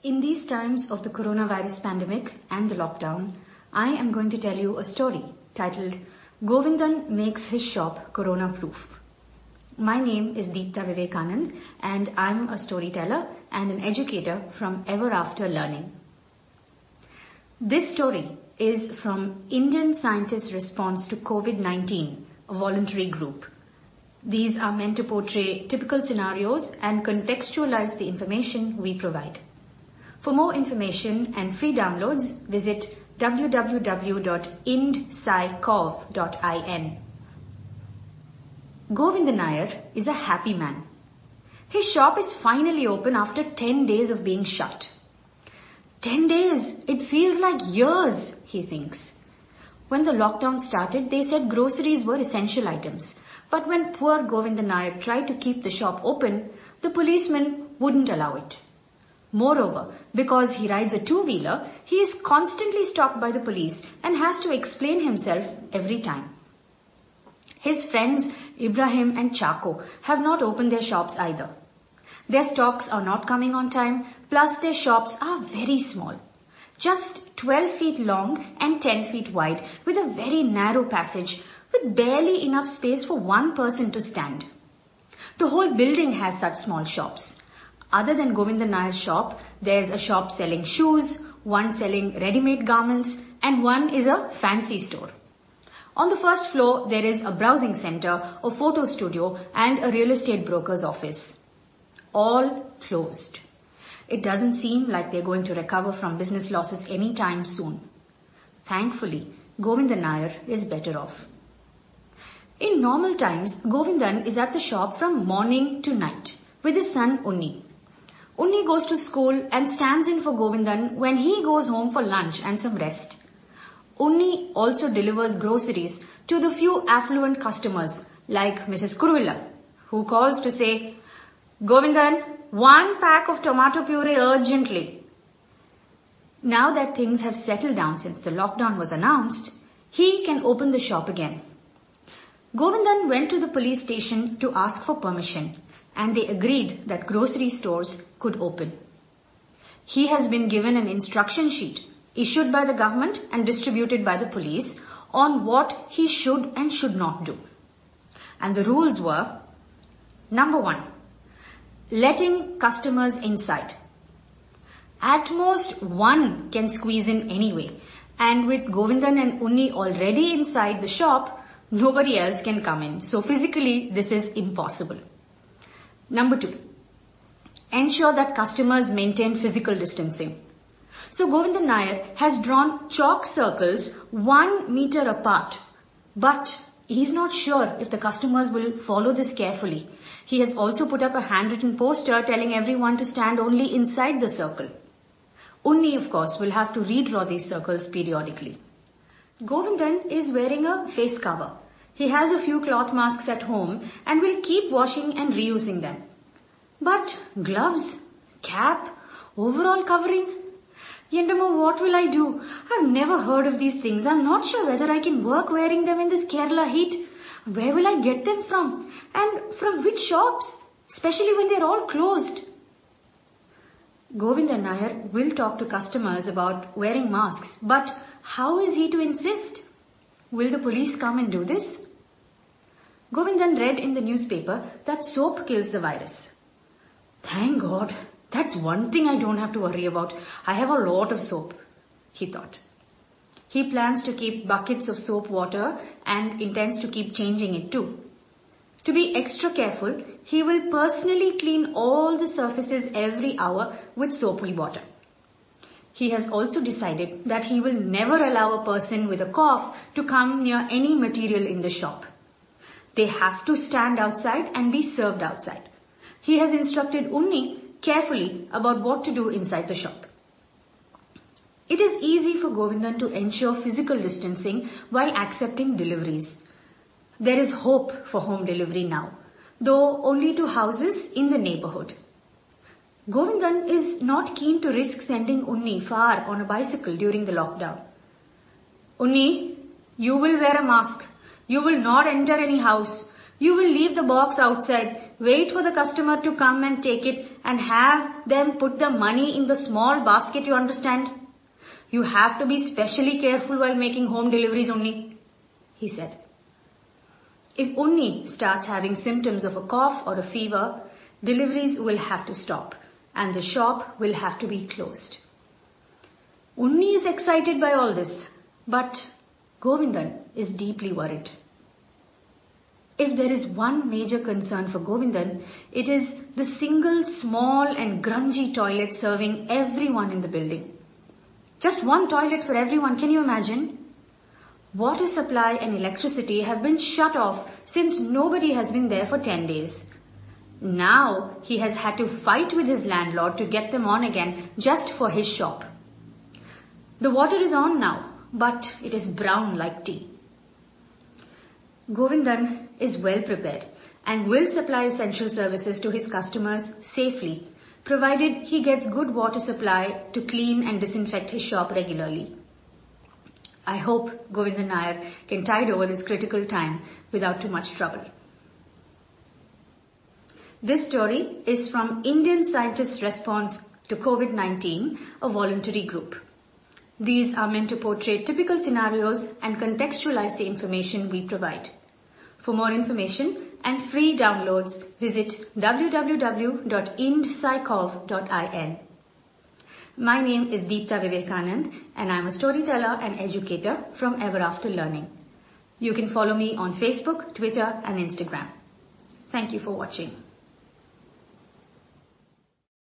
In these times of the coronavirus pandemic and the lockdown, I am going to tell you a story titled Govindan Makes His Shop Corona Proof. My name is Deepta Vivekanand and I'm a storyteller and an educator from Ever After Learning. This story is from Indian Scientists' Response to COVID-19, a voluntary group. These are meant to portray typical scenarios and contextualize the information we provide. For more information and free downloads, visit www.indscicov.in. Govindan Nair is a happy man. His shop is finally open after 10 days of being shut. 10 days, it feels like years, he thinks. When the lockdown started, they said groceries were essential items. But when poor Govindan Nair tried to keep the shop open, the policeman wouldn't allow it. Moreover, because he rides a two-wheeler, he is constantly stopped by the police and has to explain himself every time. His friends Ibrahim and Chaco have not opened their shops either. Their stocks are not coming on time, plus their shops are very small. Just 12 feet long and 10 feet wide with a very narrow passage with barely enough space for one person to stand. The whole building has such small shops. Other than Govindan Nair's shop, there's a shop selling shoes, one selling ready-made garments, and one is a fancy store. On the first floor, there is a browsing center, a photo studio, and a real estate broker's office. All closed. It doesn't seem like they're going to recover from business losses anytime soon. Thankfully, Govindan Nair is better off. In normal times, Govindan is at the shop from morning to night with his son Unni. Unni goes to school and stands in for Govindan when he goes home for lunch and some rest. Unni also delivers groceries to the few affluent customers like Mrs. Kurvilla, who calls to say, "Govindan, one pack of tomato puree urgently." Now that things have settled down since the lockdown was announced, he can open the shop again. Govindan went to the police station to ask for permission, and they agreed that grocery stores could open. He has been given an instruction sheet issued by the government and distributed by the police on what he should and should not do. And the rules were, number 1, letting customers inside. At most one can squeeze in anyway, and with Govindan and Unni already inside the shop, nobody else can come in. So physically, this is impossible. Number 2, ensure that customers maintain physical distancing. So Govindan Nair has drawn chalk circles 1 meter apart, but he's not sure if the customers will follow this carefully. He has also put up a handwritten poster telling everyone to stand only inside the circle. Unni, of course, will have to redraw these circles periodically. Govindan is wearing a face cover. He has a few cloth masks at home and will keep washing and reusing them. But gloves, cap, overall covering? Yendamo, what will I do? I've never heard of these things. I'm not sure whether I can work wearing them in this Kerala heat. Where will I get them from? And from which shops? Especially when they're all closed. Govindan Nair will talk to customers about wearing masks, but how is he to insist? Will the police come and do this? Govindan read in the newspaper that soap kills the virus. Thank God, that's one thing I don't have to worry about. I have a lot of soap, he thought. He plans to keep buckets of soap water and intends to keep changing it too. To be extra careful, he will personally clean all the surfaces every hour with soapy water. He has also decided that he will never allow a person with a cough to come near any material in the shop. They have to stand outside and be served outside. He has instructed Unni carefully about what to do inside the shop. It is easy for Govindan to ensure physical distancing while accepting deliveries. There is hope for home delivery now, though only to houses in the neighborhood. Govindan is not keen to risk sending Unni far on a bicycle during the lockdown. Unni, you will wear a mask. You will not enter any house. You will leave the box outside. wait for the customer to come and take it and have them put the money in the small basket, you understand? You have to be specially careful while making home deliveries, Unni, he said. If Unni starts having symptoms of a cough or a fever, deliveries will have to stop and the shop will have to be closed. Unni is excited by all this, but Govindan is deeply worried. If there is one major concern for Govindan, it is the single small and grungy toilet serving everyone in the building. Just one toilet for everyone, can you imagine? Water supply and electricity have been shut off since nobody has been there for 10 days. Now he has had to fight with his landlord to get them on again just for his shop. The water is on now, but it is brown like tea. Govindan is well prepared and will supply essential services to his customers safely, provided he gets good water supply to clean and disinfect his shop regularly. I hope Govindan Nair can tide over this critical time without too much trouble. This story is from Indian Scientists' Response to COVID-19, a voluntary group. These are meant to portray typical scenarios and contextualize the information we provide. For more information and free downloads, visit www.indpsychov.in. My name is Deepta Vivekanand and I am a storyteller and educator from Ever After Learning. You can follow me on Facebook, Twitter and Instagram. Thank you for watching.